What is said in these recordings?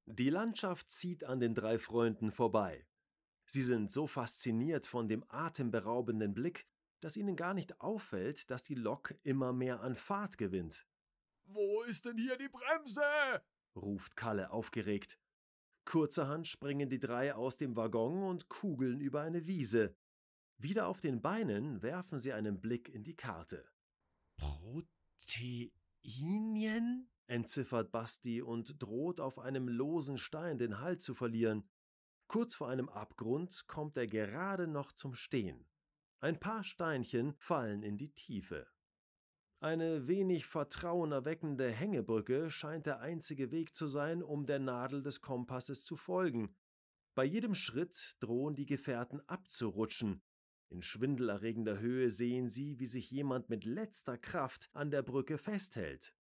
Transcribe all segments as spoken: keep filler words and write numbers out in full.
Die Landschaft zieht an den drei Freunden vorbei. Sie sind so fasziniert von dem atemberaubenden Blick, dass ihnen gar nicht auffällt, dass die Lok immer mehr an Fahrt gewinnt. »Wo ist denn hier die Bremse?« ruft Kalle aufgeregt. Kurzerhand springen die drei aus dem Waggon und kugeln über eine Wiese. Wieder auf den Beinen werfen sie einen Blick in die Karte. »Proteinien?« entziffert Basti und droht auf einem losen Stein den Halt zu verlieren. Kurz vor einem Abgrund kommt er gerade noch zum Stehen. Ein paar Steinchen fallen in die Tiefe. Eine wenig vertrauenerweckende Hängebrücke scheint der einzige Weg zu sein, um der Nadel des Kompasses zu folgen. Bei jedem Schritt drohen die Gefährten abzurutschen. In schwindelerregender Höhe sehen sie, wie sich jemand mit letzter Kraft an der Brücke festhält.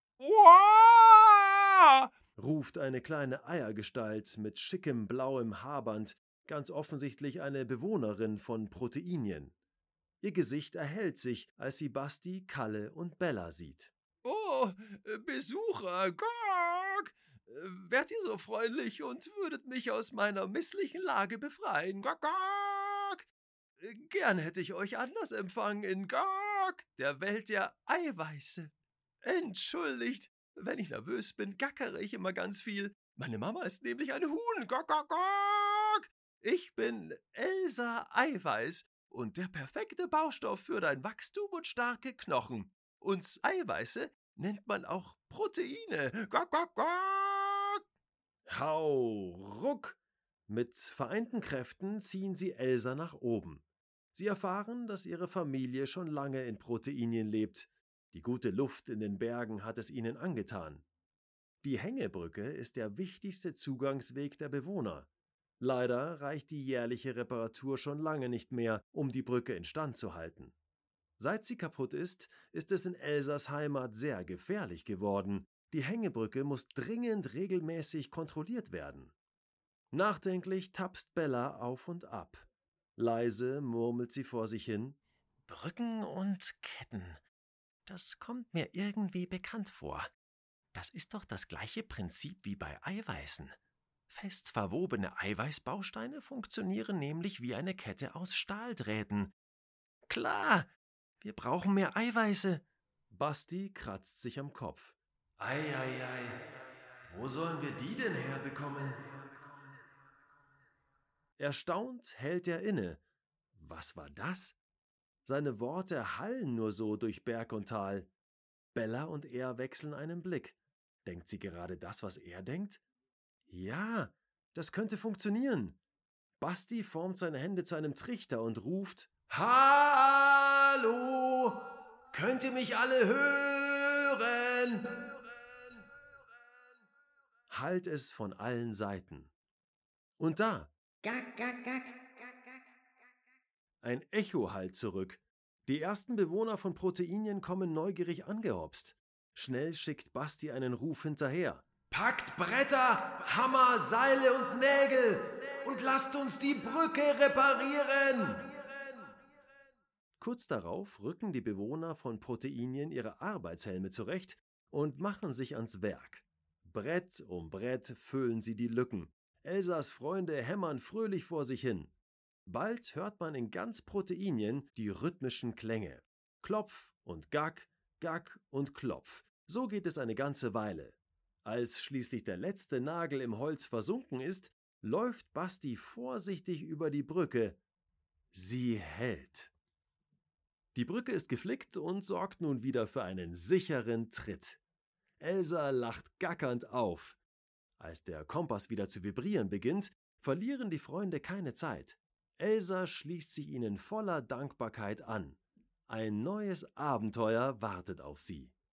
»Uah!« ruft eine kleine Eiergestalt mit schickem blauem Haarband, ganz offensichtlich eine Bewohnerin von Proteinien. Ihr Gesicht erhellt sich, als sie Basti, Kalle und Bella sieht. »Oh, Besucher, Gog! Wärt ihr so freundlich und würdet mich aus meiner misslichen Lage befreien, Gog, Gog! Gern hätte ich euch anders empfangen in Gog, der Welt der Eiweiße. Entschuldigt, wenn ich nervös bin, gackere ich immer ganz viel. Meine Mama ist nämlich ein Huhn, Gog, Gog, Gog! Ich bin Elsa Eiweiß und der perfekte Baustoff für dein Wachstum und starke Knochen. Uns Eiweiße nennt man auch Proteine. Gog, gog, gog! Hau, ruck! Mit vereinten Kräften ziehen sie Elsa nach oben. Sie erfahren, dass ihre Familie schon lange in Proteinien lebt. Die gute Luft in den Bergen hat es ihnen angetan. Die Hängebrücke ist der wichtigste Zugangsweg der Bewohner. Leider reicht die jährliche Reparatur schon lange nicht mehr, um die Brücke instand zu halten. Seit sie kaputt ist, ist es in Elsas Heimat sehr gefährlich geworden. Die Hängebrücke muss dringend regelmäßig kontrolliert werden. Nachdenklich tapst Bella auf und ab. Leise murmelt sie vor sich hin: »Brücken und Ketten. Das kommt mir irgendwie bekannt vor. Das ist doch das gleiche Prinzip wie bei Eiweißen. Fest verwobene Eiweißbausteine funktionieren nämlich wie eine Kette aus Stahldrähten. Klar, wir brauchen mehr Eiweiße.« Basti kratzt sich am Kopf. Ei, ei, ei, wo sollen wir die denn herbekommen? Erstaunt hält er inne. Was war das? Seine Worte hallen nur so durch Berg und Tal. Bella und er wechseln einen Blick. Denkt sie gerade das, was er denkt? Ja, das könnte funktionieren. Basti formt seine Hände zu einem Trichter und ruft: »Hallo! Könnt ihr mich alle hören?« Hallt es von allen Seiten. Und da! Gack, gack, gack. Ein Echo hallt zurück. Die ersten Bewohner von Proteinien kommen neugierig angehopst. Schnell schickt Basti einen Ruf hinterher. »Packt Bretter, Hammer, Seile und Nägel und lasst uns die Brücke reparieren!« Kurz darauf rücken die Bewohner von Proteinien ihre Arbeitshelme zurecht und machen sich ans Werk. Brett um Brett füllen sie die Lücken. Elsas Freunde hämmern fröhlich vor sich hin. Bald hört man in ganz Proteinien die rhythmischen Klänge. Klopf und Gack, Gack und Klopf. So geht es eine ganze Weile. Als schließlich der letzte Nagel im Holz versunken ist, läuft Basti vorsichtig über die Brücke. Sie hält. Die Brücke ist geflickt und sorgt nun wieder für einen sicheren Tritt. Elsa lacht gackernd auf. Als der Kompass wieder zu vibrieren beginnt, verlieren die Freunde keine Zeit. Elsa schließt sich ihnen voller Dankbarkeit an. Ein neues Abenteuer wartet auf sie.